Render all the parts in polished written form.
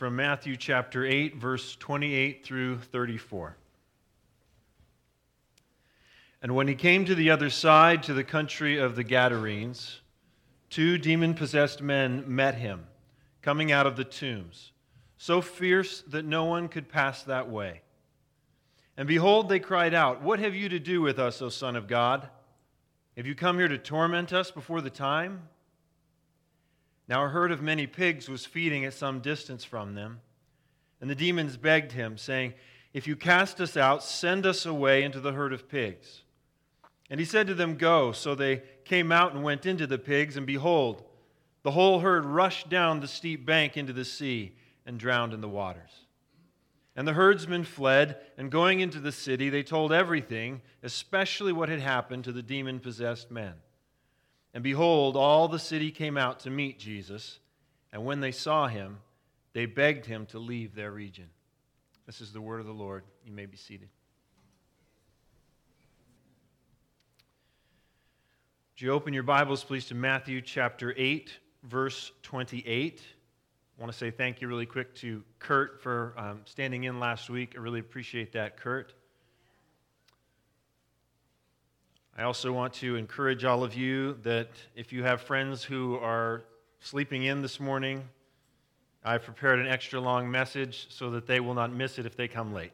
From Matthew chapter 8, verse 28 through 34. And when he came to the other side, to the country of the Gadarenes, 2 demon-possessed men met him, coming out of the tombs, so fierce that no one could pass that way. And behold, they cried out, "What have you to do with us, O Son of God? Have you come here to torment us before the time?" Now a herd of many pigs was feeding at some distance from them. And the demons begged him, saying, "If you cast us out, send us away into the herd of pigs." And he said to them, "Go." So they came out and went into the pigs, and behold, the whole herd rushed down the steep bank into the sea and drowned in the waters. And the herdsmen fled, and going into the city, they told everything, especially what had happened to the demon-possessed men. And behold, all the city came out to meet Jesus, and when they saw him, they begged him to leave their region. This is the word of the Lord. You may be seated. Would you open your Bibles, please, to Matthew chapter 8, verse 28. I want to say thank you really quick to Kurt for standing in last week. I really appreciate that, Kurt. I also want to encourage all of you that if you have friends who are sleeping in this morning, I've prepared an extra long message so that they will not miss it if they come late.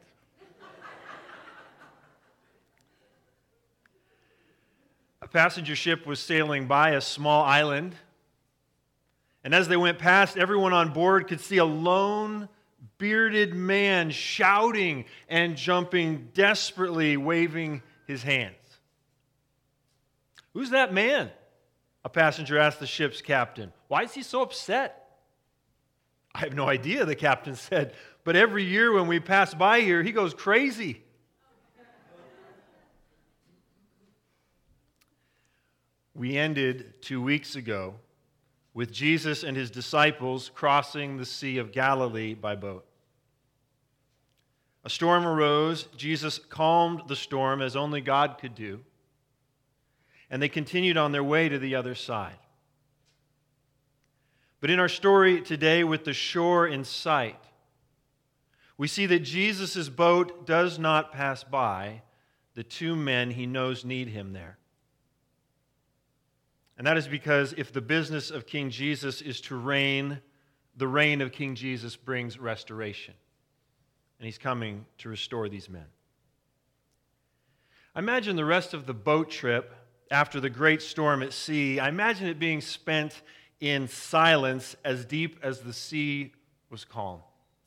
A passenger ship was sailing by a small island, and as they went past, everyone on board could see a lone, bearded man shouting and jumping desperately, waving his hands. "Who's that man?" a passenger asked the ship's captain. "Why is he so upset?" "I have no idea," the captain said, "but every year when we pass by here, he goes crazy." We ended 2 weeks ago with Jesus and his disciples crossing the Sea of Galilee by boat. A storm arose. Jesus calmed the storm as only God could do. And they continued on their way to the other side. But in our story today, with the shore in sight, we see that Jesus' boat does not pass by the 2 men he knows need him there. And that is because if the business of King Jesus is to reign, the reign of King Jesus brings restoration. And he's coming to restore these men. I imagine the rest of the boat trip after the great storm at sea, I imagine it being spent in silence as deep as the sea was calm.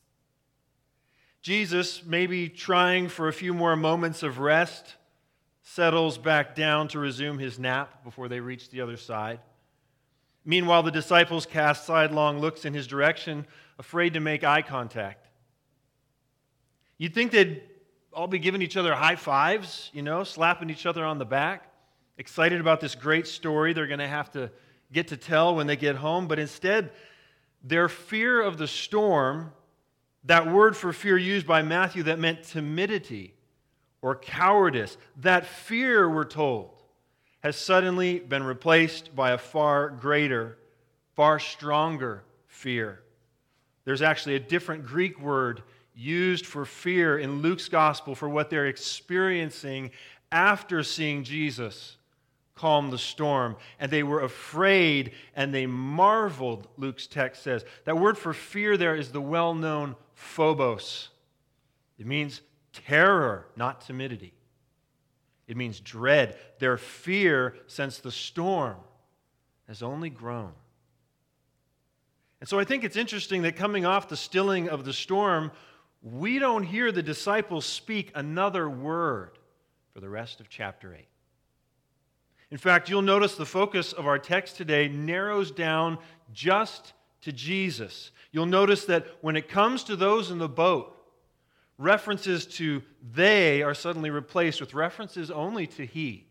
Jesus, maybe trying for a few more moments of rest, settles back down to resume his nap before they reach the other side. Meanwhile, the disciples cast sidelong looks in his direction, afraid to make eye contact. You'd think they'd all be giving each other high fives, slapping each other on the back, excited about this great story they're going to have to get to tell when they get home. But instead, their fear of the storm, that word for fear used by Matthew that meant timidity or cowardice, that fear, we're told, has suddenly been replaced by a far greater, far stronger fear. There's actually a different Greek word used for fear in Luke's gospel for what they're experiencing after seeing Jesus calm the storm. And they were afraid and they marveled, Luke's text says. That word for fear there is the well-known phobos. It means terror, not timidity. It means dread. Their fear since the storm has only grown. And so I think it's interesting that coming off the stilling of the storm, we don't hear the disciples speak another word for the rest of chapter 8. In fact, you'll notice the focus of our text today narrows down just to Jesus. You'll notice that when it comes to those in the boat, references to they are suddenly replaced with references only to he.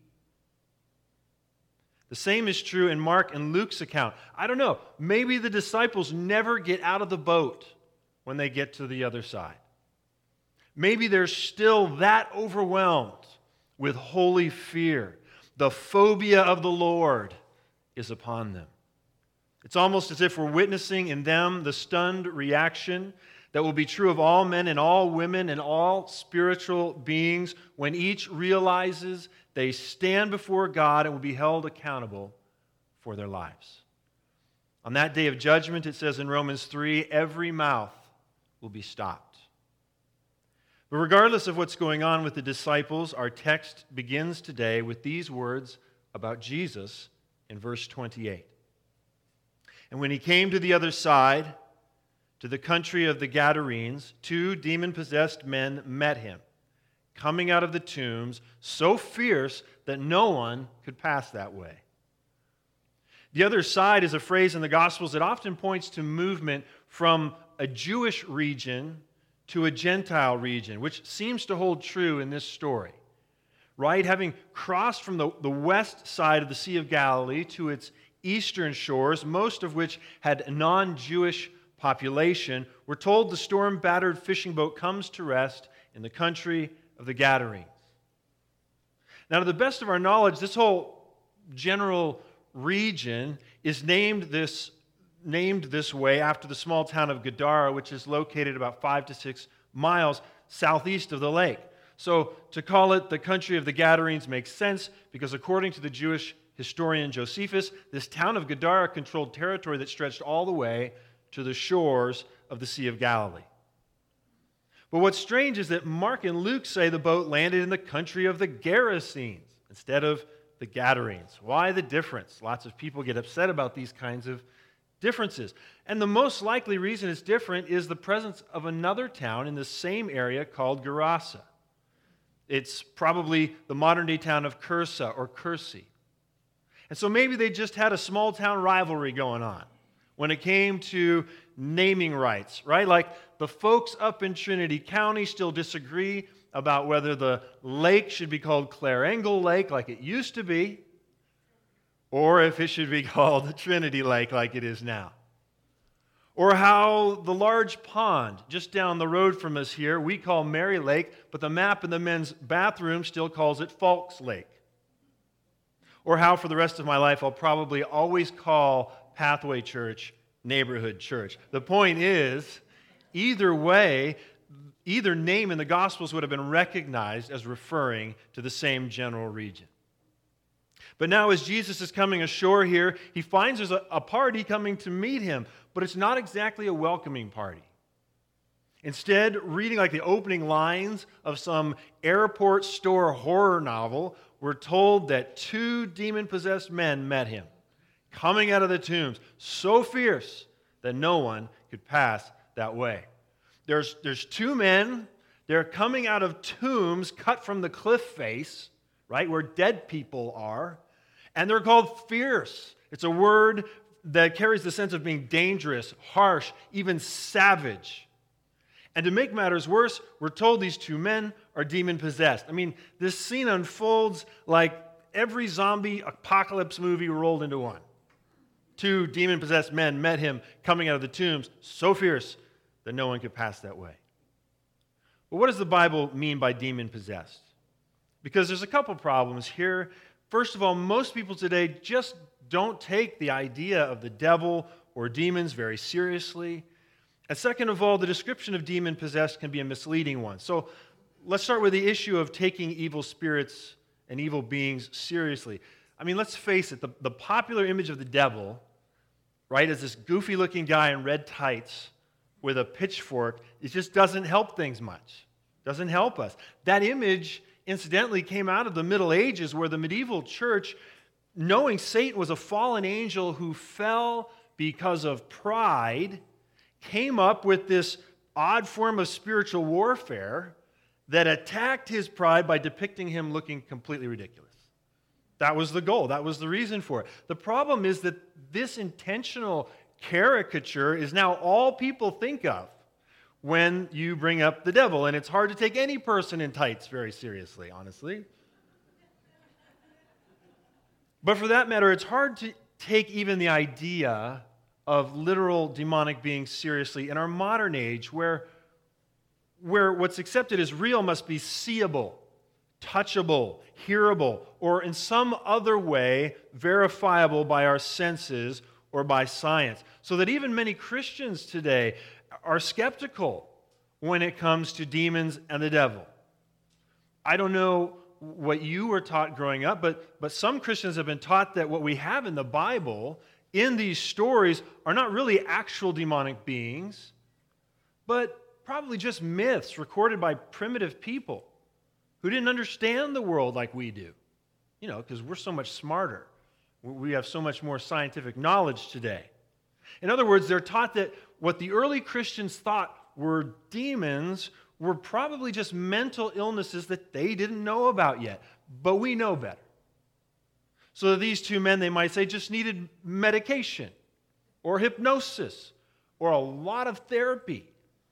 The same is true in Mark and Luke's account. I don't know, maybe the disciples never get out of the boat when they get to the other side. Maybe they're still that overwhelmed with holy fear. The phobia of the Lord is upon them. It's almost as if we're witnessing in them the stunned reaction that will be true of all men and all women and all spiritual beings when each realizes they stand before God and will be held accountable for their lives. On that day of judgment, it says in Romans 3, every mouth will be stopped. But regardless of what's going on with the disciples, our text begins today with these words about Jesus in verse 28. And when he came to the other side, to the country of the Gadarenes, 2 demon-possessed men met him, coming out of the tombs, so fierce that no one could pass that way. The other side is a phrase in the Gospels that often points to movement from a Jewish region to a Gentile region, which seems to hold true in this story. Right? Having crossed from the west side of the Sea of Galilee to its eastern shores, most of which had a non-Jewish population, we're told the storm-battered fishing boat comes to rest in the country of the Gadarenes. Now, to the best of our knowledge, this whole general region is named this way after the small town of Gadara, which is located about 5 to 6 miles southeast of the lake. So to call it the country of the Gadarenes makes sense because according to the Jewish historian Josephus, this town of Gadara controlled territory that stretched all the way to the shores of the Sea of Galilee. But what's strange is that Mark and Luke say the boat landed in the country of the Gerasenes instead of the Gadarenes. Why the difference? Lots of people get upset about these kinds of differences. And the most likely reason it's different is the presence of another town in the same area called Gerasa. It's probably the modern-day town of Cursa or Cursi. And so maybe they just had a small-town rivalry going on when it came to naming rights, right? Like the folks up in Trinity County still disagree about whether the lake should be called Clare Engle Lake like it used to be, or if it should be called Trinity Lake like it is now. Or how the large pond just down the road from us here we call Mary Lake, but the map in the men's bathroom still calls it Falks Lake. Or how for the rest of my life I'll probably always call Pathway Church Neighborhood Church. The point is, either way, either name in the Gospels would have been recognized as referring to the same general region. But now as Jesus is coming ashore here, he finds there's a party coming to meet him, but it's not exactly a welcoming party. Instead, reading like the opening lines of some airport store horror novel, we're told that 2 demon-possessed men met him, coming out of the tombs, so fierce that no one could pass that way. There's 2 men, they're coming out of tombs cut from the cliff face, right, where dead people are, and they're called fierce. It's a word that carries the sense of being dangerous, harsh, even savage. And to make matters worse, we're told these 2 men are demon-possessed. I mean, this scene unfolds like every zombie apocalypse movie rolled into one. 2 demon-possessed men met him coming out of the tombs, so fierce that no one could pass that way. But what does the Bible mean by demon-possessed? Because there's a couple problems here. First of all, most people today just don't take the idea of the devil or demons very seriously. And second of all, the description of demon-possessed can be a misleading one. So let's start with the issue of taking evil spirits and evil beings seriously. I mean, let's face it, the popular image of the devil, right, is this goofy-looking guy in red tights with a pitchfork. It just doesn't help things much. Doesn't help us. That image, incidentally, came out of the Middle Ages where the medieval church, knowing Satan was a fallen angel who fell because of pride, came up with this odd form of spiritual warfare that attacked his pride by depicting him looking completely ridiculous. That was the goal. That was the reason for it. The problem is that this intentional caricature is now all people think of when you bring up the devil, and it's hard to take any person in tights very seriously, honestly. But for that matter, it's hard to take even the idea of literal demonic beings seriously in our modern age where what's accepted as real must be seeable, touchable, hearable, or in some other way verifiable by our senses or by science. So that even many Christians today are skeptical when it comes to demons and the devil. I don't know what you were taught growing up, but some Christians have been taught that what we have in the Bible, in these stories, are not really actual demonic beings, but probably just myths recorded by primitive people who didn't understand the world like we do. You know, because we're so much smarter. We have so much more scientific knowledge today. In other words, they're taught that what the early Christians thought were demons were probably just mental illnesses that they didn't know about yet, but we know better. So these two men, they might say, just needed medication or hypnosis or a lot of therapy.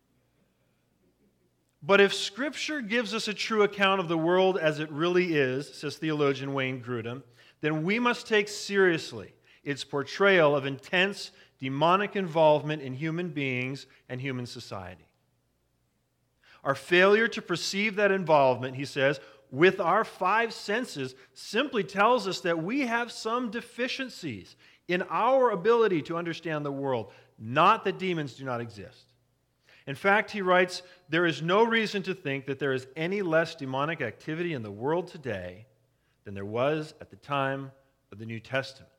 But if Scripture gives us a true account of the world as it really is, says theologian Wayne Grudem, then we must take seriously its portrayal of intense demonic involvement in human beings and human society. Our failure to perceive that involvement, he says, with our five senses simply tells us that we have some deficiencies in our ability to understand the world, not that demons do not exist. In fact, he writes, there is no reason to think that there is any less demonic activity in the world today than there was at the time of the New Testament.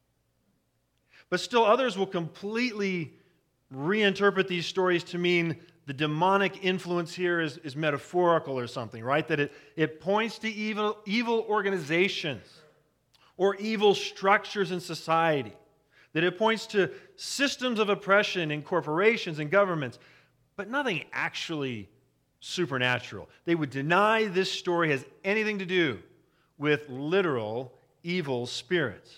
But still others will completely reinterpret these stories to mean the demonic influence here is metaphorical or something, right? That it points to evil organizations or evil structures in society. That it points to systems of oppression in corporations and governments, but nothing actually supernatural. They would deny this story has anything to do with literal evil spirits.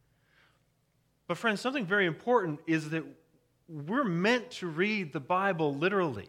But friends, something very important is that we're meant to read the Bible literally.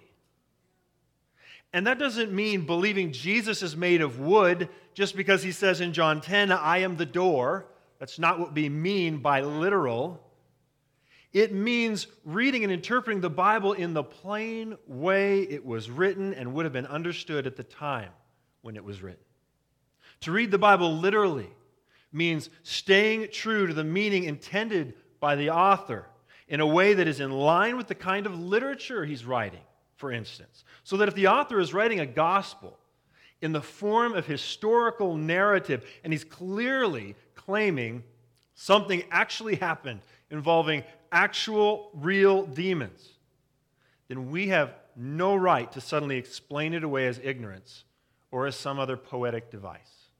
And that doesn't mean believing Jesus is made of wood just because he says in John 10, I am the door. That's not what we mean by literal. It means reading and interpreting the Bible in the plain way it was written and would have been understood at the time when it was written. To read the Bible literally means staying true to the meaning intended by the author in a way that is in line with the kind of literature he's writing, for instance. So that if the author is writing a gospel in the form of historical narrative, and he's clearly claiming something actually happened involving actual, real demons, then we have no right to suddenly explain it away as ignorance or as some other poetic device.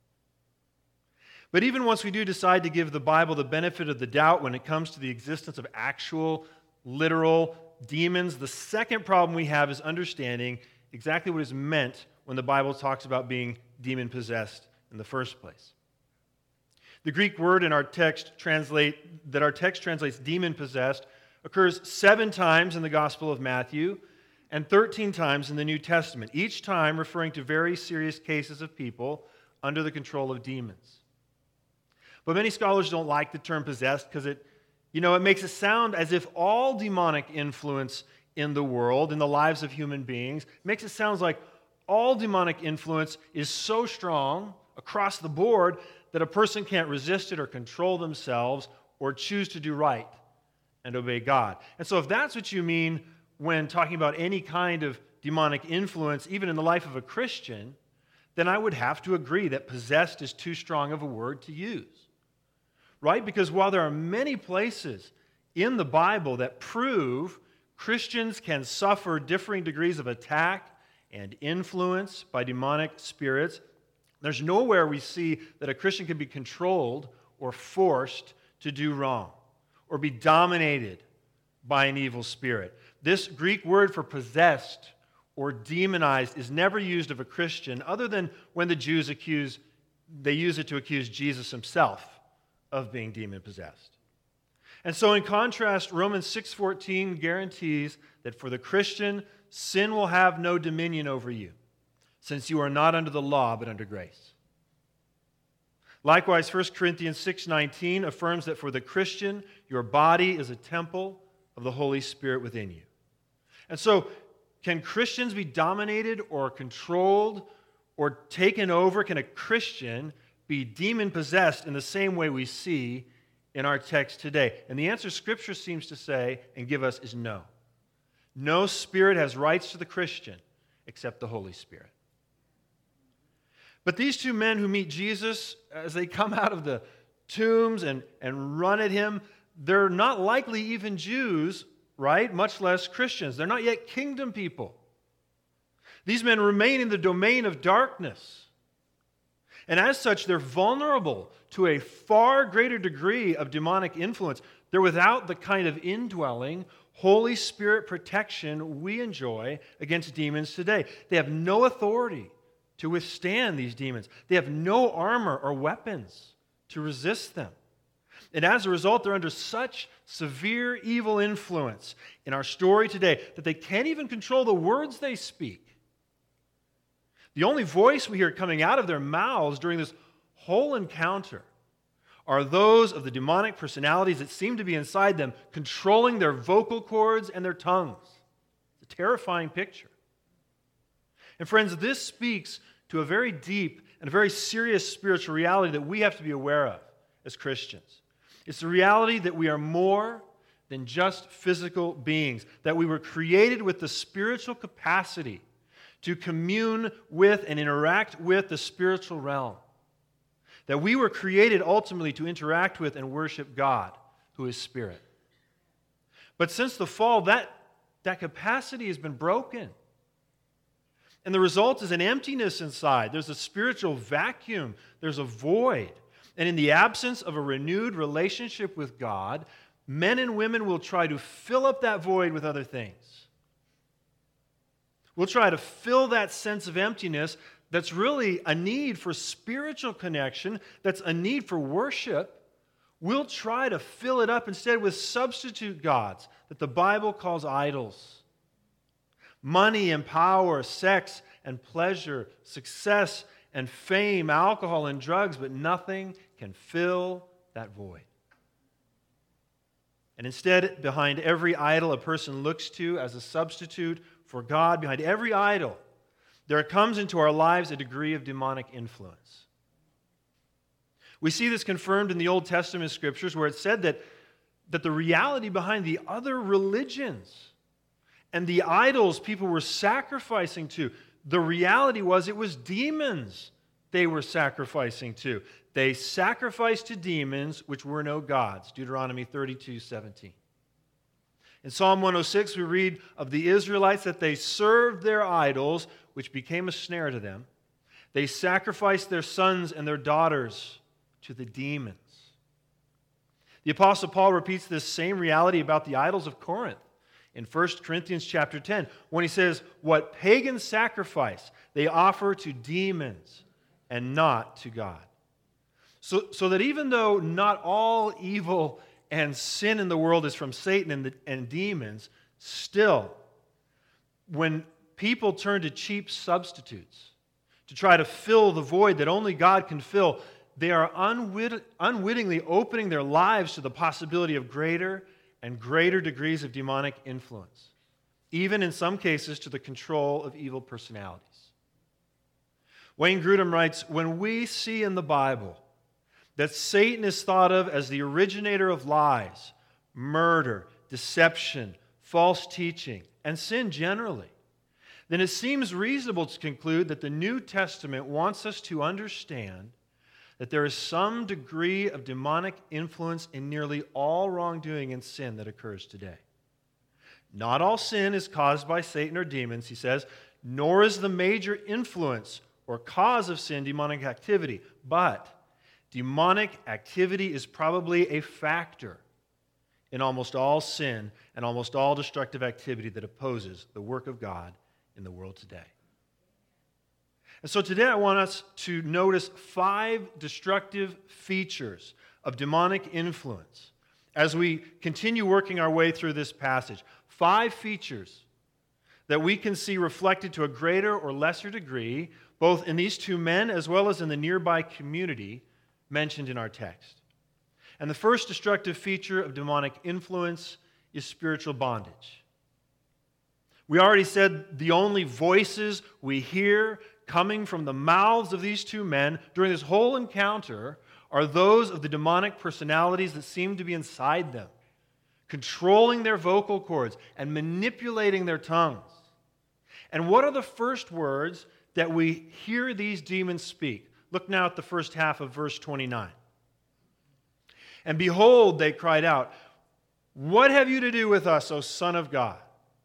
But even once we do decide to give the Bible the benefit of the doubt when it comes to the existence of actual, literal demons, the second problem we have is understanding exactly what is meant when the Bible talks about being demon-possessed in the first place. The Greek word in our text translates demon-possessed occurs 7 times in the Gospel of Matthew and 13 times in the New Testament, each time referring to very serious cases of people under the control of demons. But many scholars don't like the term possessed because it makes it sound as if all demonic influence in the world, in the lives of human beings, makes it sound like all demonic influence is so strong across the board that a person can't resist it or control themselves or choose to do right and obey God. And so if that's what you mean when talking about any kind of demonic influence, even in the life of a Christian, then I would have to agree that possessed is too strong of a word to use. Right? Because while there are many places in the Bible that prove Christians can suffer differing degrees of attack and influence by demonic spirits, there's nowhere we see that a Christian can be controlled or forced to do wrong or be dominated by an evil spirit. This Greek word for possessed or demonized is never used of a Christian other than when the Jews use it to accuse Jesus himself of being demon-possessed. And so in contrast, Romans 6:14 guarantees that for the Christian, sin will have no dominion over you, since you are not under the law but under grace. Likewise, 1 Corinthians 6:19 affirms that for the Christian, your body is a temple of the Holy Spirit within you. And so, can Christians be dominated or controlled or taken over? Can a Christian be demon-possessed in the same way we see in our text today? And the answer Scripture seems to say and give us is no. No spirit has rights to the Christian except the Holy Spirit. But these two men who meet Jesus as they come out of the tombs and run at him, they're not likely even Jews, right? Much less Christians. They're not yet kingdom people. These men remain in the domain of darkness. And as such, they're vulnerable to a far greater degree of demonic influence. They're without the kind of indwelling, Holy Spirit protection we enjoy against demons today. They have no authority to withstand these demons. They have no armor or weapons to resist them. And as a result, they're under such severe evil influence in our story today that they can't even control the words they speak. The only voice we hear coming out of their mouths during this whole encounter are those of the demonic personalities that seem to be inside them, controlling their vocal cords and their tongues. It's a terrifying picture. And friends, this speaks to a very deep and a very serious spiritual reality that we have to be aware of as Christians. It's the reality that we are more than just physical beings, that we were created with the spiritual capacity to commune with and interact with the spiritual realm. That we were created ultimately to interact with and worship God, who is Spirit. But since the fall, that capacity has been broken. And the result is an emptiness inside. There's a spiritual vacuum. There's a void. And in the absence of a renewed relationship with God, men and women will try to fill up that void with other things. We'll try to fill that sense of emptiness that's really a need for spiritual connection, that's a need for worship. We'll try to fill it up instead with substitute gods that the Bible calls idols. Money and power, sex and pleasure, success and fame, alcohol and drugs, but nothing can fill that void. And instead, behind every idol a person looks to as a substitute for God, behind every idol, there comes into our lives a degree of demonic influence. We see this confirmed in the Old Testament scriptures where it said that the reality behind the other religions and the idols people were sacrificing to, the reality was it was demons they were sacrificing to. They sacrificed to demons which were no gods. Deuteronomy 32:17. In Psalm 106, we read of the Israelites that they served their idols, which became a snare to them. They sacrificed their sons and their daughters to the demons. The Apostle Paul repeats this same reality about the idols of Corinth in 1 Corinthians chapter 10, when he says, what pagans sacrifice, they offer to demons and not to God. So that even though not all evil and sin in the world is from Satan and demons, still, when people turn to cheap substitutes to try to fill the void that only God can fill, they are unwittingly opening their lives to the possibility of greater and greater degrees of demonic influence, even in some cases to the control of evil personalities. Wayne Grudem writes, when we see in the Bible that Satan is thought of as the originator of lies, murder, deception, false teaching, and sin generally, then it seems reasonable to conclude that the New Testament wants us to understand that there is some degree of demonic influence in nearly all wrongdoing and sin that occurs today. Not all sin is caused by Satan or demons, he says, nor is the major influence or cause of sin demonic activity, but demonic activity is probably a factor in almost all sin and almost all destructive activity that opposes the work of God in the world today. And so today I want us to notice 5 destructive features of demonic influence as we continue working our way through this passage. 5 features that we can see reflected to a greater or lesser degree, both in these two men as well as in the nearby community mentioned in our text. And the first destructive feature of demonic influence is spiritual bondage. We already said the only voices we hear coming from the mouths of these two men during this whole encounter are those of the demonic personalities that seem to be inside them, controlling their vocal cords and manipulating their tongues. And what are the first words that we hear these demons speak? Look now at the first half of verse 29. And behold, they cried out, "What have you to do with us, O Son of God?"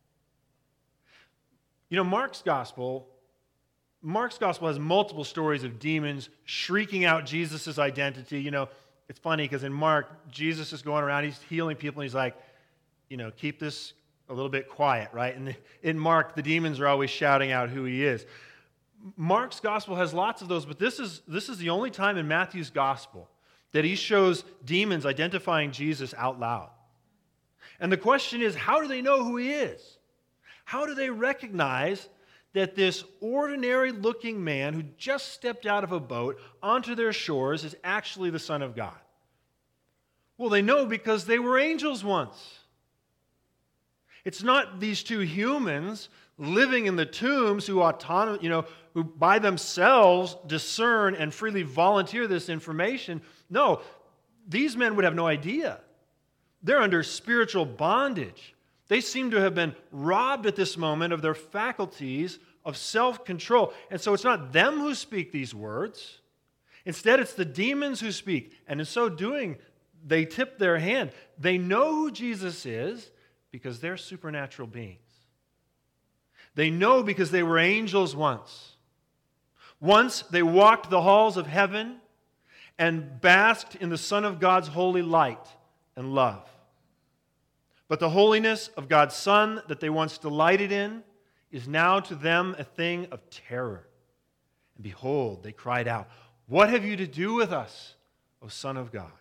You know, Mark's gospel has multiple stories of demons shrieking out Jesus' identity. You know, it's funny because in Mark, Jesus is going around, he's healing people, and he's like, keep this a little bit quiet, right? And in Mark, the demons are always shouting out who he is. Mark's gospel has lots of those, but this is the only time in Matthew's gospel that he shows demons identifying Jesus out loud. And the question is, how do they know who he is? How do they recognize that this ordinary-looking man who just stepped out of a boat onto their shores is actually the Son of God? Well, they know because they were angels once. It's not these two humans living in the tombs who who by themselves discern and freely volunteer this information. No, these men would have no idea. They're under spiritual bondage. They seem to have been robbed at this moment of their faculties of self-control. And so it's not them who speak these words. Instead, it's the demons who speak. And in so doing, they tip their hand. They know who Jesus is because they're supernatural beings. They know because they were angels once. Once they walked the halls of heaven and basked in the Son of God's holy light and love. But the holiness of God's Son that they once delighted in is now to them a thing of terror. And behold, they cried out, "What have you to do with us, O Son of God?"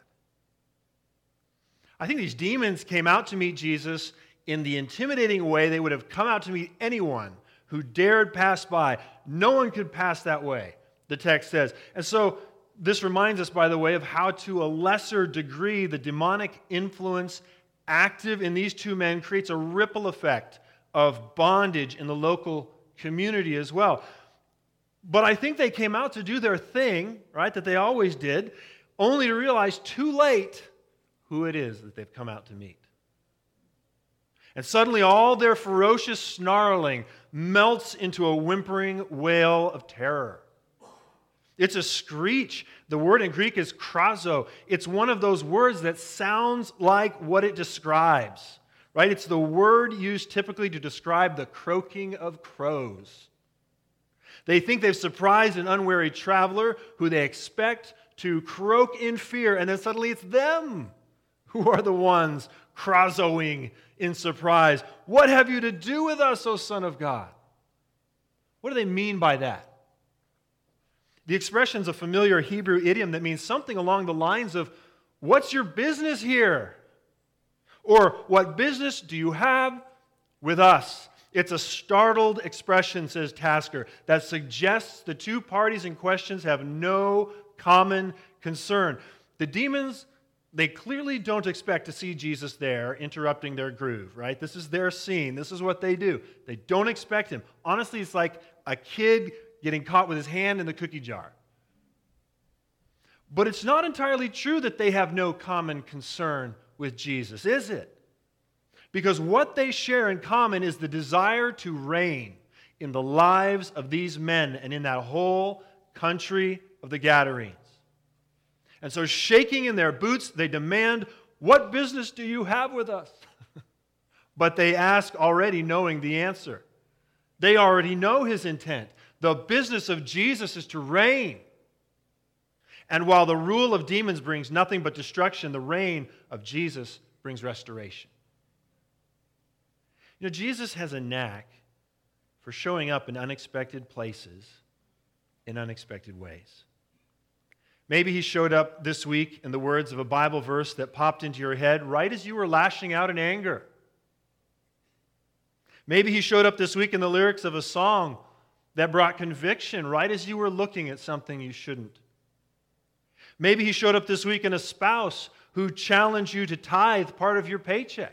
I think these demons came out to meet Jesus in the intimidating way they would have come out to meet anyone who dared pass by. No one could pass that way, the text says. And so this reminds us, by the way, of how to a lesser degree the demonic influence active in these two men creates a ripple effect of bondage in the local community as well. But I think they came out to do their thing, right, that they always did, only to realize too late who it is that they've come out to meet. And suddenly all their ferocious snarling melts into a whimpering wail of terror. It's a screech. The word in Greek is krazo. It's one of those words that sounds like what it describes, right? It's the word used typically to describe the croaking of crows. They think they've surprised an unwary traveler who they expect to croak in fear, and then suddenly it's them who are the ones krazoing in surprise. "What have you to do with us, O Son of God?" What do they mean by that? The expression is a familiar Hebrew idiom that means something along the lines of, "What's your business here?" Or, "What business do you have with us?" It's a startled expression, says Tasker, that suggests the two parties in question have no common concern. The demons, they clearly don't expect to see Jesus there interrupting their groove, right? This is their scene. This is what they do. They don't expect him. Honestly, it's like a kid getting caught with his hand in the cookie jar. But it's not entirely true that they have no common concern with Jesus, is it? Because what they share in common is the desire to reign in the lives of these men and in that whole country of the Gadarenes. And so, shaking in their boots, they demand, "What business do you have with us?" But they ask already knowing the answer. They already know his intent. The business of Jesus is to reign. And while the rule of demons brings nothing but destruction, the reign of Jesus brings restoration. You know, Jesus has a knack for showing up in unexpected places in unexpected ways. Maybe he showed up this week in the words of a Bible verse that popped into your head right as you were lashing out in anger. Maybe he showed up this week in the lyrics of a song that brought conviction right as you were looking at something you shouldn't. Maybe he showed up this week in a spouse who challenged you to tithe part of your paycheck.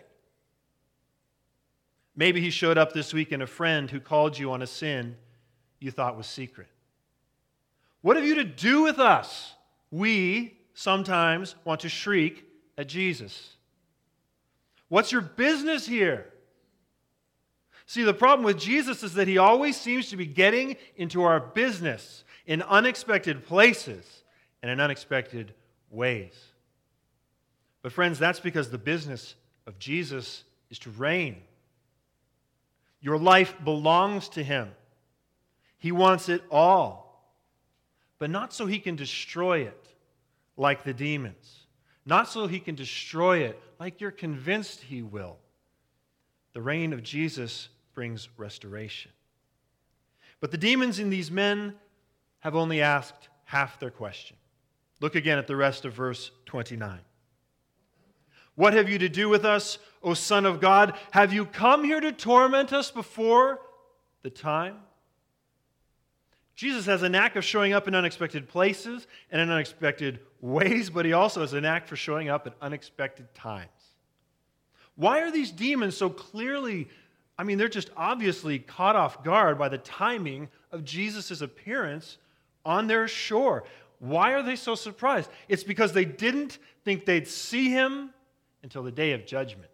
Maybe he showed up this week in a friend who called you on a sin you thought was secret. What have you to do with us, we, sometimes want to shriek at Jesus. What's your business here? See, the problem with Jesus is that he always seems to be getting into our business in unexpected places and in unexpected ways. But friends, that's because the business of Jesus is to reign. Your life belongs to him. He wants it all, but not so he can destroy it like the demons. Not so he can destroy it like you're convinced he will. The reign of Jesus brings restoration. But the demons in these men have only asked half their question. Look again at the rest of verse 29. What have you to do with us, O Son of God? Have you come here to torment us before the time? Jesus has a knack of showing up in unexpected places and in unexpected ways, but he also has a knack for showing up at unexpected times. Why are these demons so clearly, they're just obviously caught off guard by the timing of Jesus' appearance on their shore? Why are they so surprised? It's because they didn't think they'd see him until the day of judgment.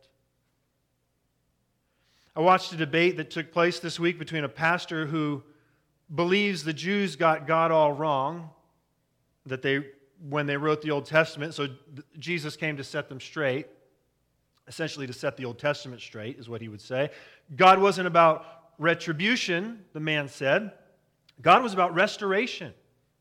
I watched a debate that took place this week between a pastor who believes the Jews got God all wrong, when they wrote the Old Testament, so Jesus came to set them straight, essentially to set the Old Testament straight, is what he would say. God wasn't about retribution, the man said. God was about restoration.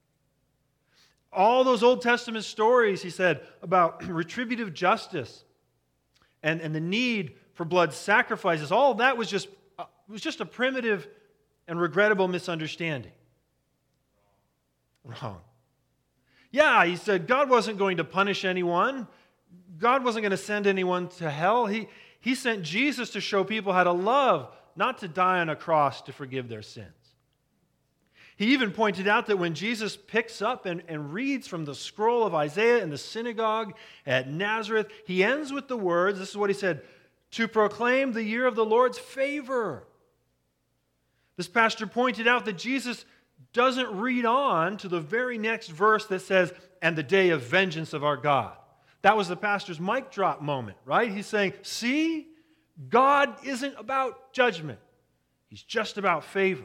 All those Old Testament stories, he said, about retributive justice and the need for blood sacrifices, all of that was just a primitive and regrettable misunderstanding. Wrong. Yeah, he said God wasn't going to punish anyone. God wasn't going to send anyone to hell. He sent Jesus to show people how to love, not to die on a cross to forgive their sins. He even pointed out that when Jesus picks up and reads from the scroll of Isaiah in the synagogue at Nazareth, he ends with the words, this is what he said, to proclaim the year of the Lord's favor. This pastor pointed out that Jesus doesn't read on to the very next verse that says, and the day of vengeance of our God. That was the pastor's mic drop moment, right? He's saying, see, God isn't about judgment. He's just about favor.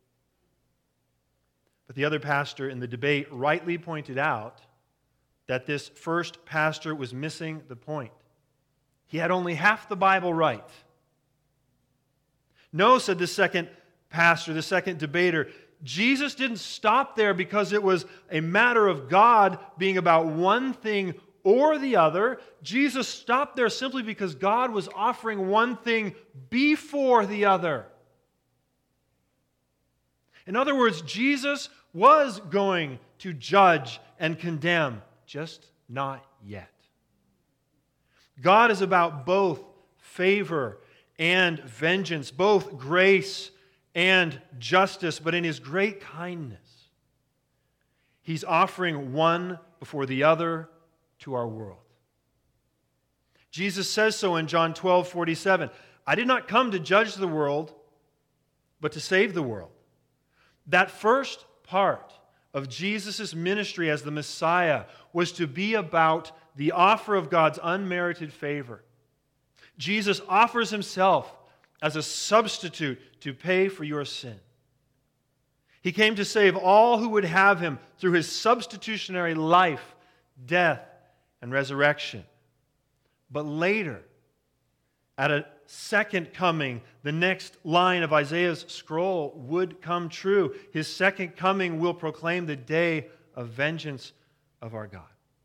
But the other pastor in the debate rightly pointed out that this first pastor was missing the point. He had only half the Bible right. No, said the second pastor, the second debater, Jesus didn't stop there because it was a matter of God being about one thing or the other. Jesus stopped there simply because God was offering one thing before the other. In other words, Jesus was going to judge and condemn, just not yet. God is about both favor and vengeance, both grace and justice, but in his great kindness, he's offering one before the other to our world. Jesus says so in John 12:47. I did not come to judge the world, but to save the world. That first part of Jesus' ministry as the Messiah was to be about the offer of God's unmerited favor. Jesus offers himself as a substitute to pay for your sin. He came to save all who would have him through his substitutionary life, death, and resurrection. But later, at a second coming, the next line of Isaiah's scroll would come true. His second coming will proclaim the day of vengeance of our God.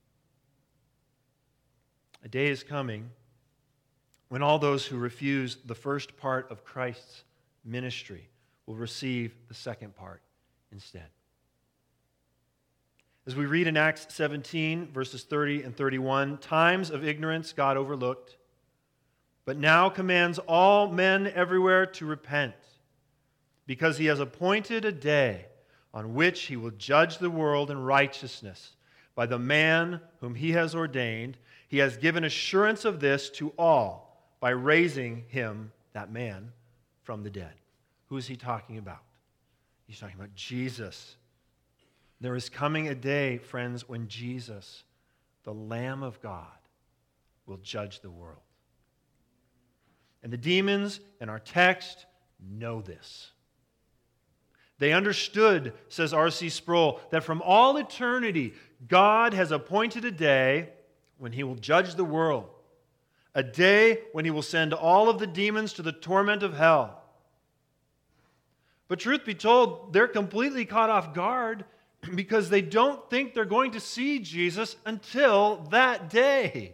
A day is coming when all those who refuse the first part of Christ's ministry will receive the second part instead. As we read in Acts 17, verses 30 and 31, times of ignorance God overlooked, but now commands all men everywhere to repent, because he has appointed a day on which he will judge the world in righteousness by the man whom he has ordained. He has given assurance of this to all by raising him, that man, from the dead. Who is he talking about? He's talking about Jesus. There is coming a day, friends, when Jesus the Lamb of God, will judge the world. And the demons in our text know this. They understood, says R.C. Sproul, that from all eternity, God has appointed a day when He will judge the world, a day when He will send all of the demons to the torment of hell. But truth be told, they're completely caught off guard because they don't think they're going to see Jesus until that day.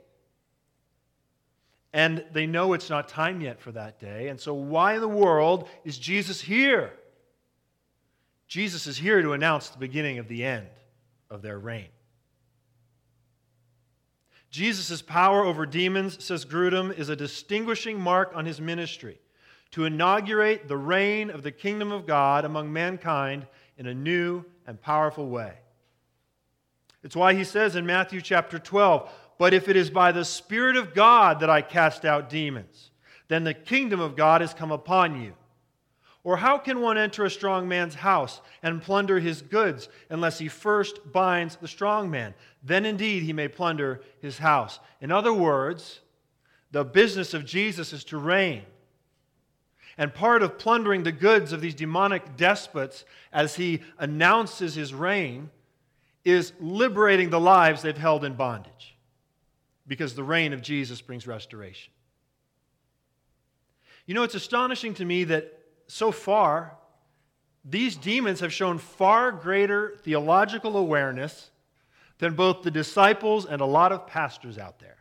And they know it's not time yet for that day. And so why in the world is Jesus here? Jesus is here to announce the beginning of the end of their reign. Jesus' power over demons, says Grudem, is a distinguishing mark on His ministry to inaugurate the reign of the kingdom of God among mankind in a new and powerful way. It's why He says in Matthew chapter 12, "But if it is by the Spirit of God that I cast out demons, then the kingdom of God has come upon you. Or how can one enter a strong man's house and plunder his goods unless he first binds the strong man? Then indeed he may plunder his house." In other words, the business of Jesus is to reign. And part of plundering the goods of these demonic despots as He announces His reign is liberating the lives they've held in bondage. Because the reign of Jesus brings restoration. You know, it's astonishing to me that so far, these demons have shown far greater theological awareness than both the disciples and a lot of pastors out there.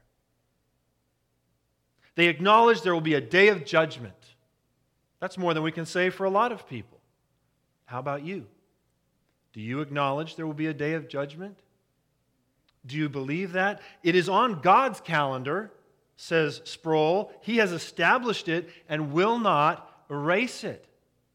They acknowledge there will be a day of judgment. That's more than we can say for a lot of people. How about you? Do you acknowledge there will be a day of judgment? Do you believe that? It is on God's calendar, says Sproul. He has established it and will not erase it.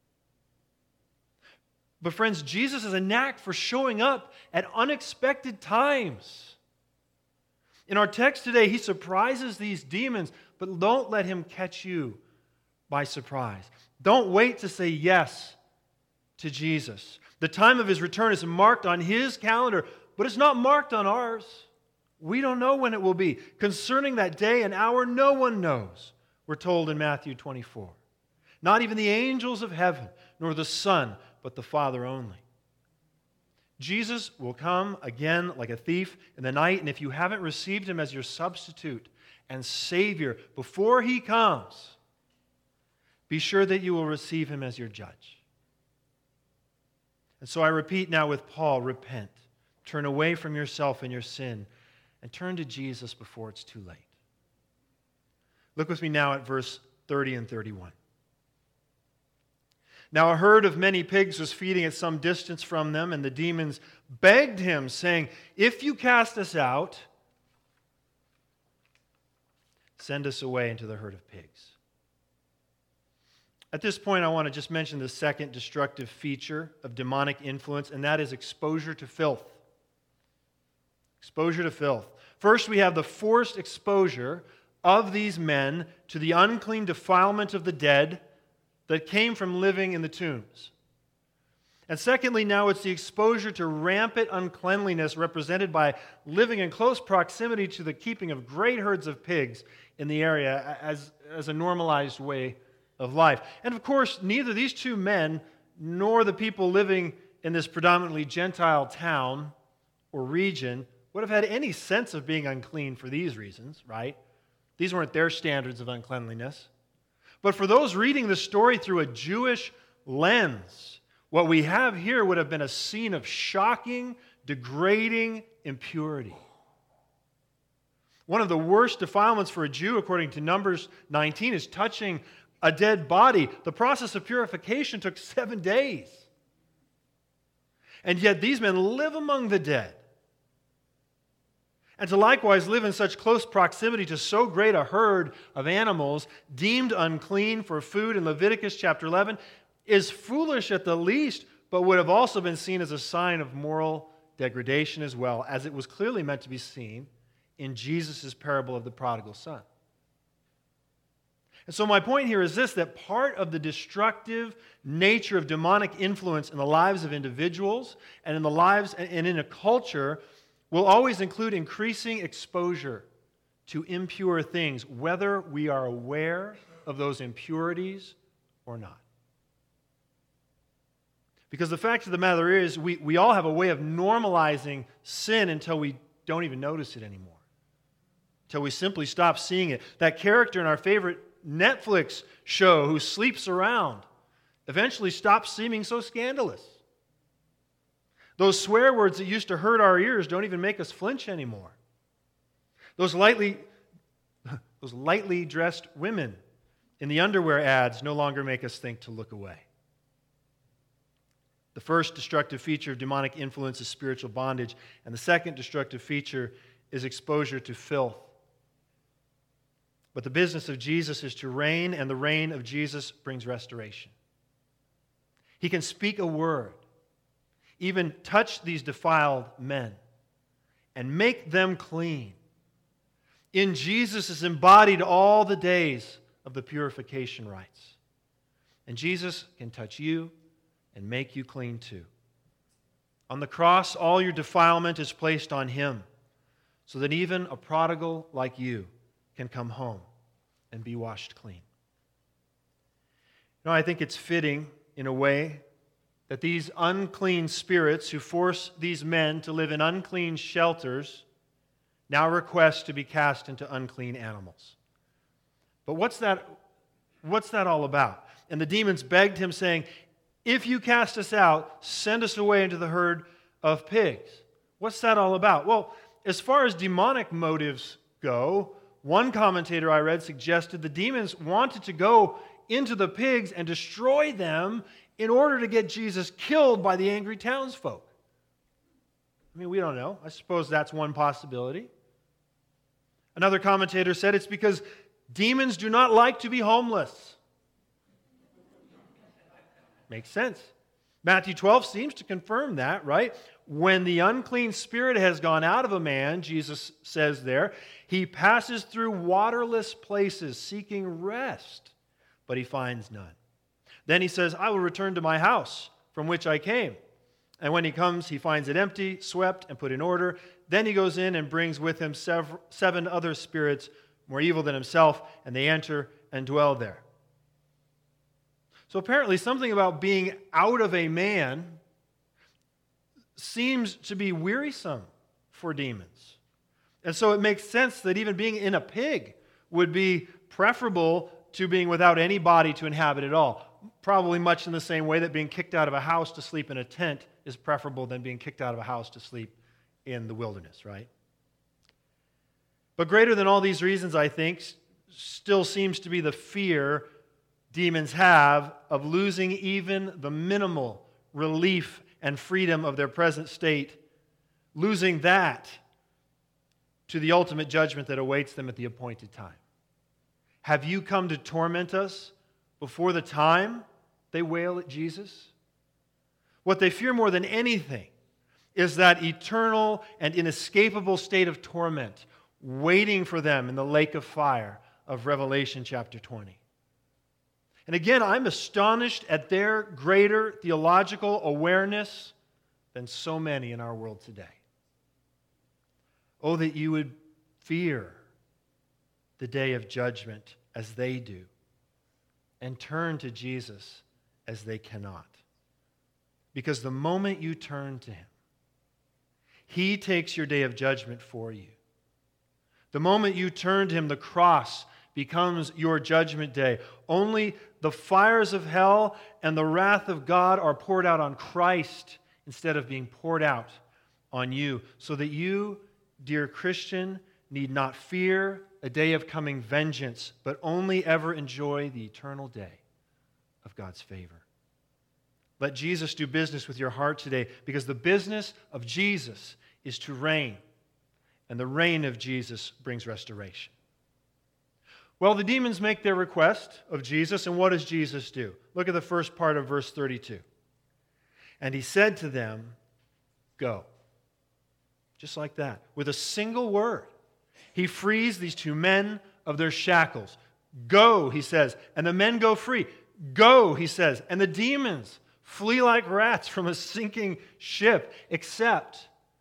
But friends, Jesus has a knack for showing up at unexpected times. In our text today, He surprises these demons, but don't let Him catch you by surprise. Don't wait to say yes to Jesus. The time of His return is marked on His calendar, but it's not marked on ours. We don't know when it will be. Concerning that day and hour, no one knows, we're told in Matthew 24. Not even the angels of heaven, nor the Son, but the Father only. Jesus will come again like a thief in the night, and if you haven't received Him as your substitute and Savior before He comes, be sure that you will receive Him as your judge. And so I repeat now with Paul, repent. Turn away from yourself and your sin, and turn to Jesus before it's too late. Look with me now at verse 30 and 31. Now a herd of many pigs was feeding at some distance from them, and the demons begged Him, saying, "If you cast us out, send us away into the herd of pigs." At this point, I want to just mention the second destructive feature of demonic influence, and that is exposure to filth. Exposure to filth. First, we have the forced exposure of these men to the unclean defilement of the dead that came from living in the tombs. And secondly, now it's the exposure to rampant uncleanliness represented by living in close proximity to the keeping of great herds of pigs in the area as a normalized way of life. And of course, neither these two men nor the people living in this predominantly Gentile town or region would have had any sense of being unclean for these reasons, right? These weren't their standards of uncleanliness. But for those reading the story through a Jewish lens, what we have here would have been a scene of shocking, degrading impurity. One of the worst defilements for a Jew, according to Numbers 19, is touching a dead body. The process of purification took 7 days. And yet these men live among the dead. And to likewise live in such close proximity to so great a herd of animals deemed unclean for food in Leviticus chapter 11 is foolish at the least, but would have also been seen as a sign of moral degradation as well, as it was clearly meant to be seen in Jesus' parable of the prodigal son. And so my point here is this, that part of the destructive nature of demonic influence in the lives of individuals and in the lives and in a culture will always include increasing exposure to impure things, whether we are aware of those impurities or not. Because the fact of the matter is, we all have a way of normalizing sin until we don't even notice it anymore. Until we simply stop seeing it. That character in our favorite Netflix show who sleeps around eventually stops seeming so scandalous. Those swear words that used to hurt our ears don't even make us flinch anymore. Those lightly dressed women in the underwear ads no longer make us think to look away. The first destructive feature of demonic influence is spiritual bondage, and the second destructive feature is exposure to filth. But the business of Jesus is to reign, and the reign of Jesus brings restoration. He can speak a word, even touch these defiled men, and make them clean. In Jesus is embodied all the days of the purification rites. And Jesus can touch you and make you clean too. On the cross, all your defilement is placed on Him, so that even a prodigal like you can come home and be washed clean. I think it's fitting, in a way, that these unclean spirits who force these men to live in unclean shelters now request to be cast into unclean animals. But what's that all about? And the demons begged Him, saying, "If you cast us out, send us away into the herd of pigs." What's that all about? Well, as far as demonic motives go, one commentator I read suggested the demons wanted to go into the pigs and destroy them in order to get Jesus killed by the angry townsfolk. I mean, we don't know. I suppose that's one possibility. Another commentator said it's because demons do not like to be homeless. Makes sense. Matthew 12 seems to confirm that, right? When the unclean spirit has gone out of a man, Jesus says there, he passes through waterless places seeking rest, but he finds none. Then he says, "I will return to my house from which I came." And when he comes, he finds it empty, swept, and put in order. Then he goes in and brings with him 7 other spirits more evil than himself, and they enter and dwell there. So apparently something about being out of a man seems to be wearisome for demons. And so it makes sense that even being in a pig would be preferable to being without any body to inhabit at all. Probably much in the same way that being kicked out of a house to sleep in a tent is preferable than being kicked out of a house to sleep in the wilderness, right? But greater than all these reasons, I think, still seems to be the fear demons have of losing even the minimal relief and freedom of their present state, losing that to the ultimate judgment that awaits them at the appointed time. Have you come to torment us before the time? They wail at Jesus. What they fear more than anything is that eternal and inescapable state of torment waiting for them in the lake of fire of Revelation chapter 20. And again, I'm astonished at their greater theological awareness than so many in our world today. Oh, that you would fear the day of judgment as they do, and turn to Jesus as they cannot. Because the moment you turn to Him, He takes your day of judgment for you. The moment you turn to Him, the cross becomes your judgment day. Only the fires of hell and the wrath of God are poured out on Christ instead of being poured out on you, so that you, dear Christian, need not fear a day of coming vengeance, but only ever enjoy the eternal day of God's favor. Let Jesus do business with your heart today, because the business of Jesus is to reign, and the reign of Jesus brings restoration. Well, the demons make their request of Jesus, and what does Jesus do? Look at the first part of verse 32. And He said to them, "Go." Just like that. With a single word, He frees these 2 men of their shackles. "Go," He says, and the men go free. "Go," He says, and the demons flee like rats from a sinking ship, except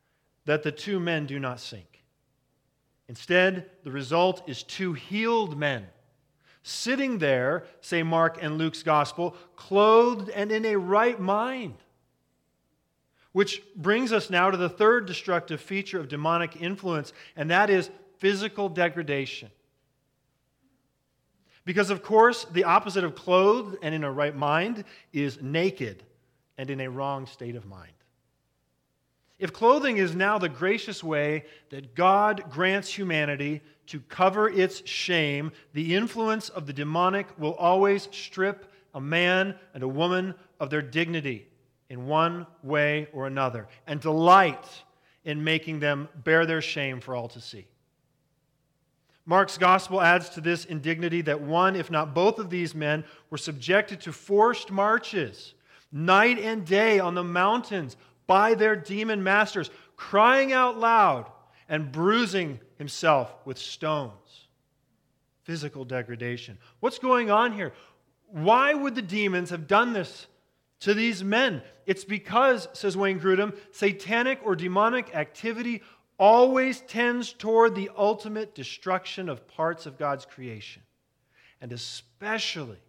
that the two men do not sink. Instead, the result is two healed men, sitting there, say Mark and Luke's gospel, clothed and in a right mind. Which brings us now to the third destructive feature of demonic influence, and that is physical degradation. Because, of course, the opposite of clothed and in a right mind is naked and in a wrong state of mind. If clothing is now the gracious way that God grants humanity to cover its shame, the influence of the demonic will always strip a man and a woman of their dignity in one way or another, and delight in making them bear their shame for all to see. Mark's gospel adds to this indignity that one, if not both of these men, were subjected to forced marches, night and day on the mountains, by their demon masters, crying out loud and bruising himself with stones. Physical degradation. What's going on here? Why would the demons have done this to these men? It's because, says Wayne Grudem, satanic or demonic activity always tends toward the ultimate destruction of parts of God's creation, and especially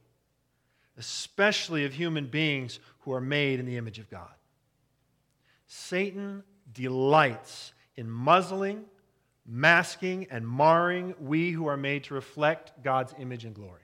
of human beings who are made in the image of God. Satan delights in muzzling, masking, and marring we who are made to reflect God's image and glory.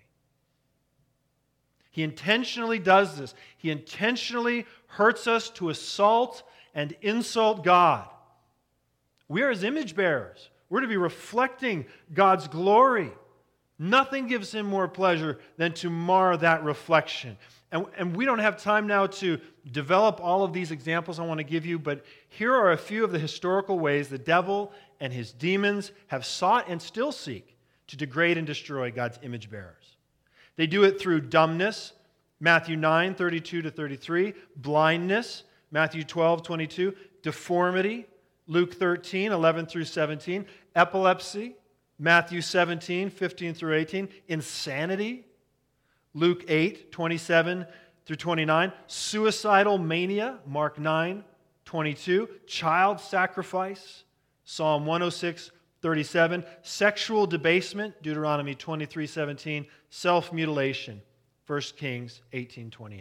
He intentionally does this. He intentionally hurts us to assault and insult God. We are His image bearers. We're to be reflecting God's glory. Nothing gives Him more pleasure than to mar that reflection. And we don't have time now to develop all of these examples I want to give you, but here are a few of the historical ways the devil and his demons have sought and still seek to degrade and destroy God's image bearers. They do it through dumbness, Matthew 9:32-33, blindness, Matthew 12:22, deformity, Luke 13:11-17, epilepsy, Matthew 17:15-18, insanity, Luke 8:27-29, suicidal mania, Mark 9:22, child sacrifice, Psalm 106:37, sexual debasement, Deuteronomy 23:17, self-mutilation, 1 Kings 18:28.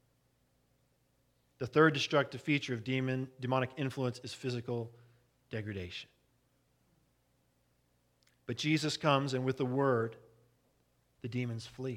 The third destructive feature of demonic influence is physical degradation. But Jesus comes, and with the word, the demons flee.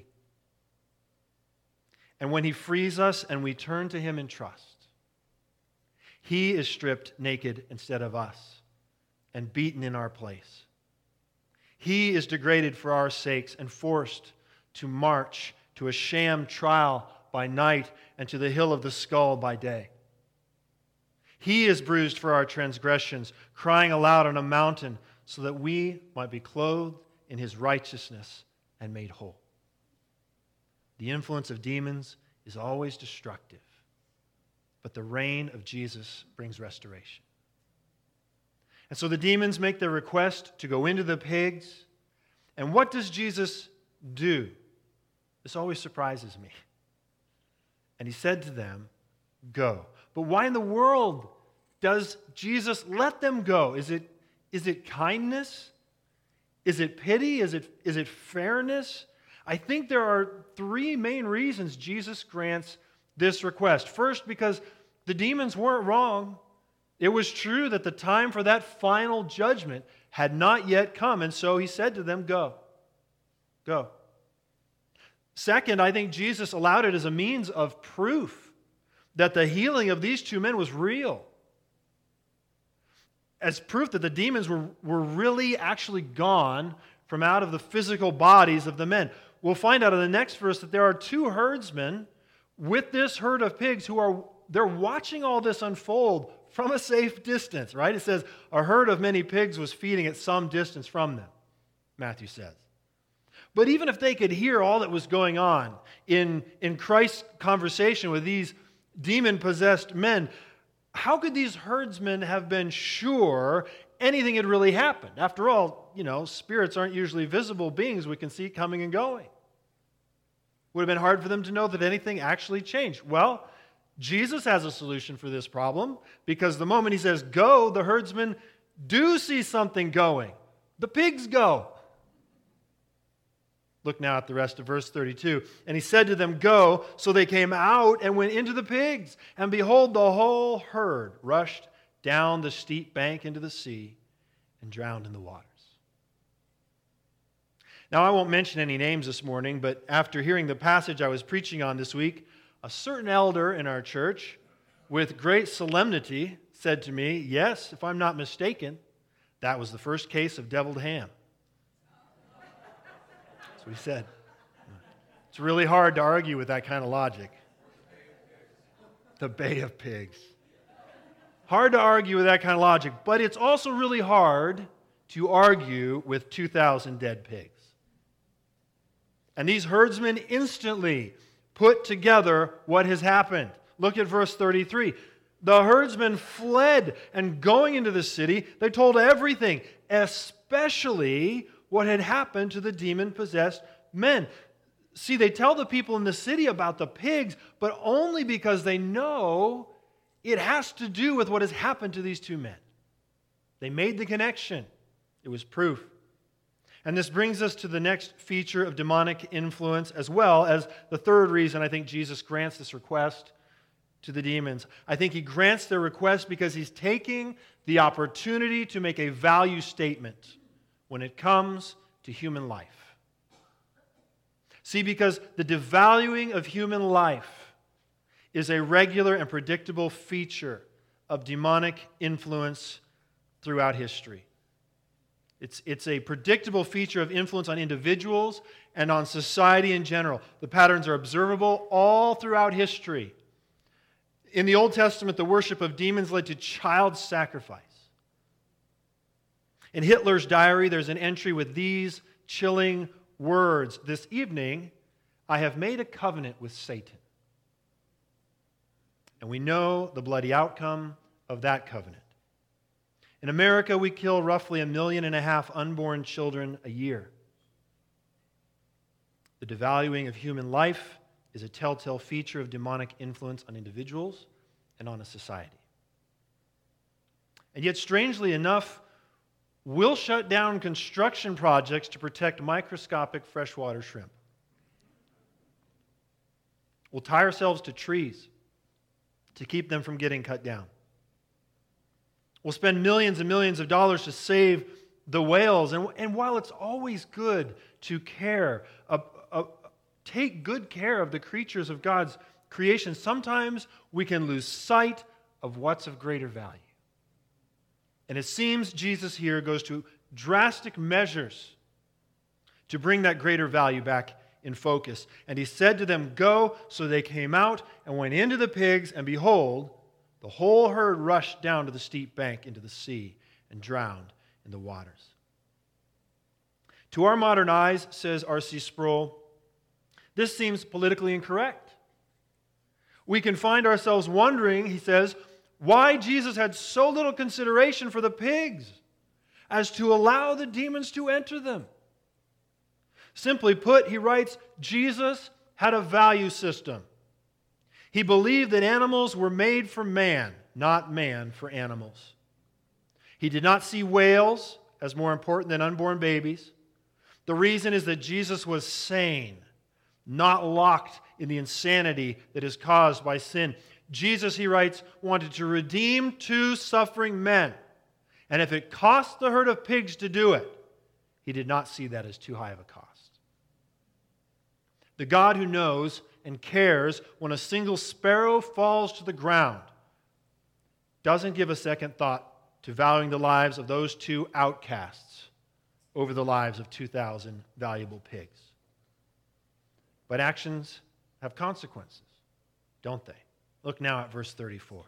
And when He frees us and we turn to Him in trust, He is stripped naked instead of us and beaten in our place. He is degraded for our sakes and forced to march to a sham trial by night and to the hill of the skull by day. He is bruised for our transgressions, crying aloud on a mountain so that we might be clothed in His righteousness and made whole. The influence of demons is always destructive, but the reign of Jesus brings restoration. And so the demons make their request to go into the pigs. And what does Jesus do? This always surprises me. And He said to them, "Go." But why in the world does Jesus let them go? Is it kindness? Is it pity? Is it fairness? I think there are three main reasons Jesus grants this request. First, because the demons weren't wrong. It was true that the time for that final judgment had not yet come, and so He said to them, "Go. Go." Second, I think Jesus allowed it as a means of proof that the healing of these two men was real. As proof that the demons were really actually gone from out of the physical bodies of the men. We'll find out in the next verse that there are two herdsmen with this herd of pigs they're watching all this unfold from a safe distance, right? It says, a herd of many pigs was feeding at some distance from them, Matthew says. But even if they could hear all that was going on in Christ's conversation with these demon-possessed men, how could these herdsmen have been sure anything had really happened? After all, spirits aren't usually visible beings we can see coming and going. Would have been hard for them to know that anything actually changed. Well, Jesus has a solution for this problem because the moment he says go, the herdsmen do see something going. The pigs go. Look now at the rest of verse 32. And he said to them, go. So they came out and went into the pigs. And behold, the whole herd rushed down the steep bank into the sea and drowned in the waters. Now, I won't mention any names this morning, but after hearing the passage I was preaching on this week, a certain elder in our church, with great solemnity, said to me, yes, if I'm not mistaken, that was the first case of deviled ham. That's what he said. It's really hard to argue with that kind of logic. The Bay of Pigs. Hard to argue with that kind of logic, but it's also really hard to argue with 2,000 dead pigs. And these herdsmen instantly put together what has happened. Look at verse 33. The herdsmen fled, and going into the city, they told everything, especially what had happened to the demon-possessed men. See, they tell the people in the city about the pigs, but only because they know it has to do with what has happened to these two men. They made the connection. It was proof. And this brings us to the next feature of demonic influence, as well as the third reason I think Jesus grants this request to the demons. I think he grants their request because he's taking the opportunity to make a value statement when it comes to human life. See, because the devaluing of human life is a regular and predictable feature of demonic influence throughout history. It's a predictable feature of influence on individuals and on society in general. The patterns are observable all throughout history. In the Old Testament, the worship of demons led to child sacrifice. In Hitler's diary, there's an entry with these chilling words. This evening, I have made a covenant with Satan. And we know the bloody outcome of that covenant. In America, we kill roughly 1.5 million unborn children a year. The devaluing of human life is a telltale feature of demonic influence on individuals and on a society. And yet, strangely enough, we'll shut down construction projects to protect microscopic freshwater shrimp. We'll tie ourselves to trees to keep them from getting cut down. We'll spend millions and millions of dollars to save the whales. And while it's always good to take good care of the creatures of God's creation, sometimes we can lose sight of what's of greater value. And it seems Jesus here goes to drastic measures to bring that greater value back in focus. And he said to them, go. So they came out and went into the pigs, and behold, the whole herd rushed down to the steep bank into the sea and drowned in the waters. To our modern eyes, says R.C. Sproul, this seems politically incorrect. We can find ourselves wondering, he says, why Jesus had so little consideration for the pigs as to allow the demons to enter them. Simply put, he writes, Jesus had a value system. He believed that animals were made for man, not man for animals. He did not see whales as more important than unborn babies. The reason is that Jesus was sane, not locked in the insanity that is caused by sin. Jesus, he writes, wanted to redeem 2 suffering men. And if it cost the herd of pigs to do it, he did not see that as too high of a cost. The God who knows and cares when a single sparrow falls to the ground doesn't give a second thought to valuing the lives of those 2 outcasts over the lives of 2,000 valuable pigs. But actions have consequences, don't they? Look now at verse 34.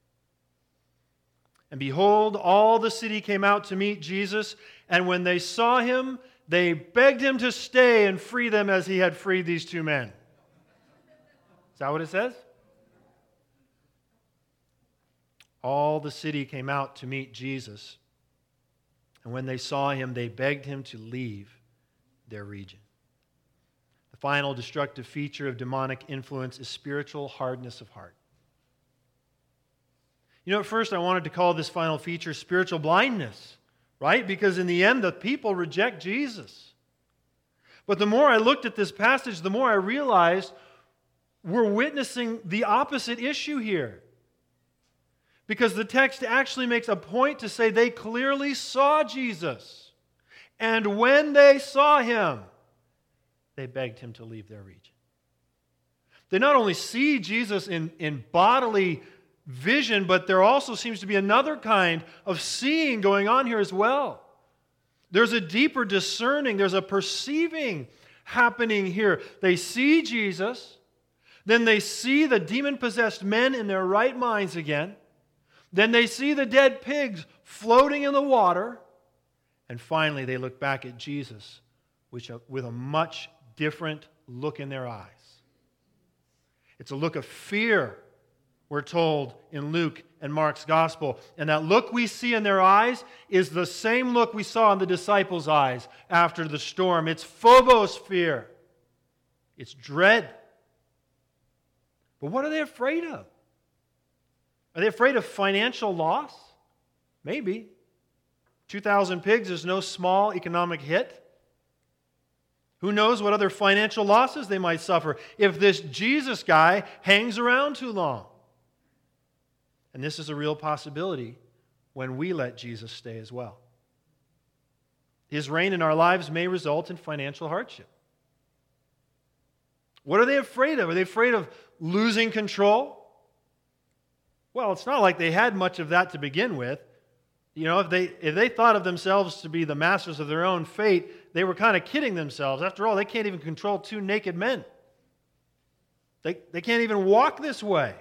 And behold, all the city came out to meet Jesus, and when they saw him, they begged him to stay and free them as he had freed these 2 men. Is that what it says? All the city came out to meet Jesus, and when they saw him, they begged him to leave their region. The final destructive feature of demonic influence is spiritual hardness of heart. At first I wanted to call this final feature spiritual blindness, right? Because in the end, the people reject Jesus. But the more I looked at this passage, the more I realized we're witnessing the opposite issue here. Because the text actually makes a point to say they clearly saw Jesus. And when they saw him, they begged him to leave their region. They not only see Jesus in bodily vision, but there also seems to be another kind of seeing going on here as well. There's a deeper discerning, there's a perceiving happening here. They see Jesus, then they see the demon-possessed men in their right minds again, then they see the dead pigs floating in the water, and finally they look back at Jesus with a much different look in their eyes. It's a look of fear, we're told in Luke and Mark's gospel. And that look we see in their eyes is the same look we saw in the disciples' eyes after the storm. It's phobos fear. It's dread. But what are they afraid of? Are they afraid of financial loss? Maybe. 2,000 pigs is no small economic hit. Who knows what other financial losses they might suffer if this Jesus guy hangs around too long. And this is a real possibility when we let Jesus stay as well. His reign in our lives may result in financial hardship. What are they afraid of? Are they afraid of losing control? Well, it's not like they had much of that to begin with. If they thought of themselves to be the masters of their own fate, they were kind of kidding themselves. After all, they can't even control two naked men. They can't even walk this way.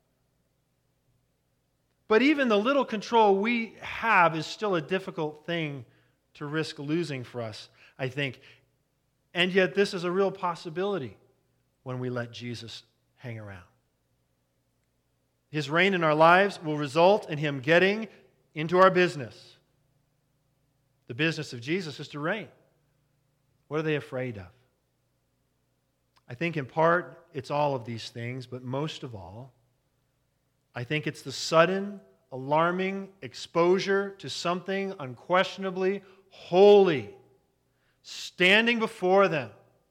But even the little control we have is still a difficult thing to risk losing for us, I think. And yet this is a real possibility when we let Jesus hang around. His reign in our lives will result in him getting into our business. The business of Jesus is to reign. What are they afraid of? I think in part it's all of these things, but most of all, I think it's the sudden, alarming exposure to something unquestionably holy standing before them.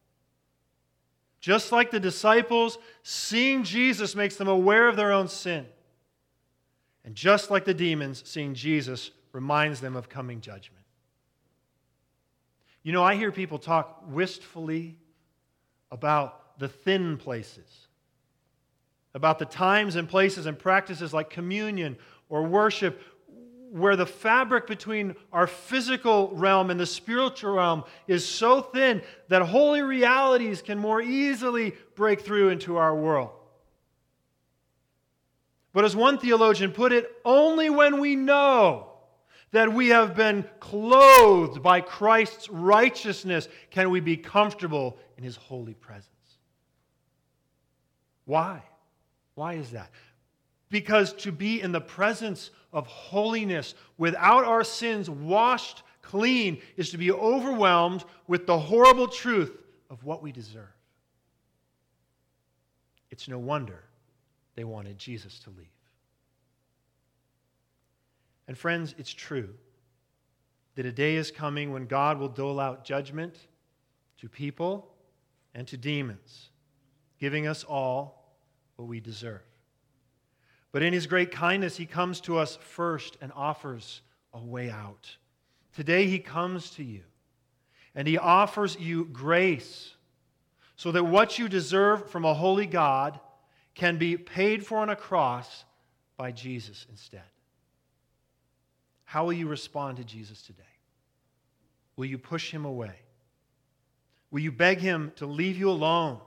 Just like the disciples, seeing Jesus makes them aware of their own sin. And just like the demons, seeing Jesus reminds them of coming judgment. I hear people talk wistfully about the thin places, about the times and places and practices like communion or worship where the fabric between our physical realm and the spiritual realm is so thin that holy realities can more easily break through into our world. But as one theologian put it, only when we know that we have been clothed by Christ's righteousness can we be comfortable in his holy presence. Why? Why is that? Because to be in the presence of holiness without our sins washed clean is to be overwhelmed with the horrible truth of what we deserve. It's no wonder they wanted Jesus to leave. And friends, it's true that a day is coming when God will dole out judgment to people and to demons, giving us all what we deserve. But in his great kindness, he comes to us first and offers a way out. Today he comes to you and he offers you grace so that what you deserve from a holy God can be paid for on a cross by Jesus instead. How will you respond to Jesus today? Will you push him away? Will you beg him to leave you alone?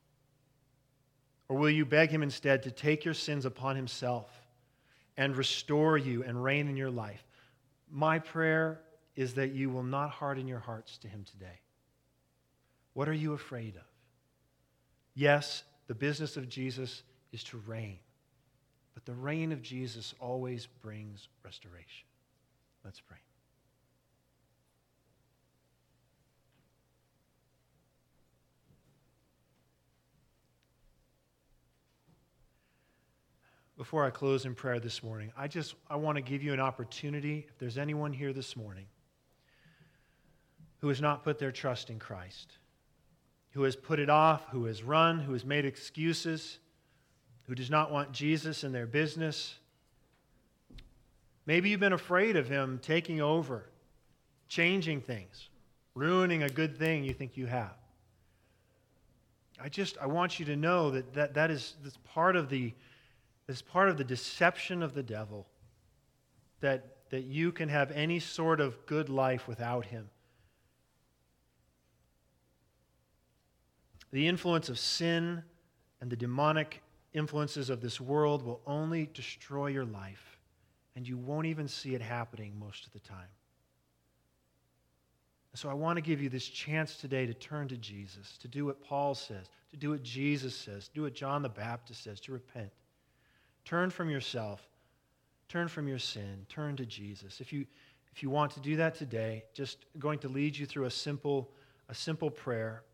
Or will you beg him instead to take your sins upon himself and restore you and reign in your life? My prayer is that you will not harden your hearts to him today. What are you afraid of? Yes, the business of Jesus is to reign, but the reign of Jesus always brings restoration. Let's pray. before I close in prayer this morning, I want to give you an opportunity, if there's anyone here this morning who has not put their trust in Christ, who has put it off, who has run, who has made excuses, who does not want Jesus in their business. Maybe you've been afraid of him taking over, changing things, ruining a good thing you think you have. I want you to know that's part of the deception of the devil, that you can have any sort of good life without him. The influence of sin and the demonic influences of this world will only destroy your life, and you won't even see it happening most of the time. So I want to give you this chance today to turn to Jesus, to do what Paul says, to do what Jesus says, to do what John the Baptist says, to repent. Turn from yourself, turn from your sin, turn to Jesus. If you want to do that today, just going to lead you through a simple prayer.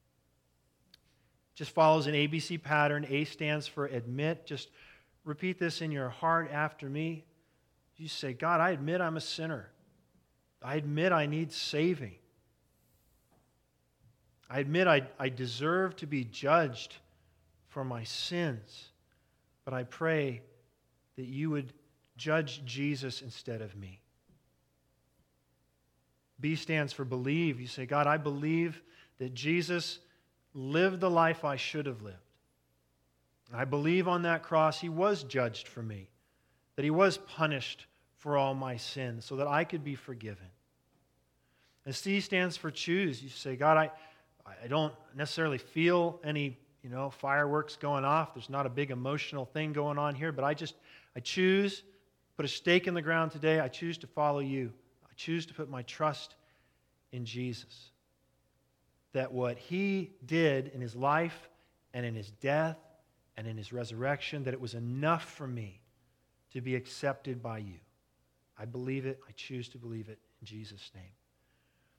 Just follows an ABC pattern. A stands for admit. Just repeat this in your heart after me. You say, God, I admit I'm a sinner. I admit I need saving. I admit I deserve to be judged for my sins. But I pray that you would judge Jesus instead of me. B stands for believe. You say, God, I believe that Jesus lived the life I should have lived. I believe on that cross he was judged for me, that he was punished for all my sins so that I could be forgiven. And C stands for choose. You say, God, I don't necessarily feel any fireworks going off. There's not a big emotional thing going on here, but I choose, put a stake in the ground today. I choose to follow you. I choose to put my trust in Jesus. That what he did in his life and in his death and in his resurrection, that it was enough for me to be accepted by you. I believe it. I choose to believe it in Jesus' name.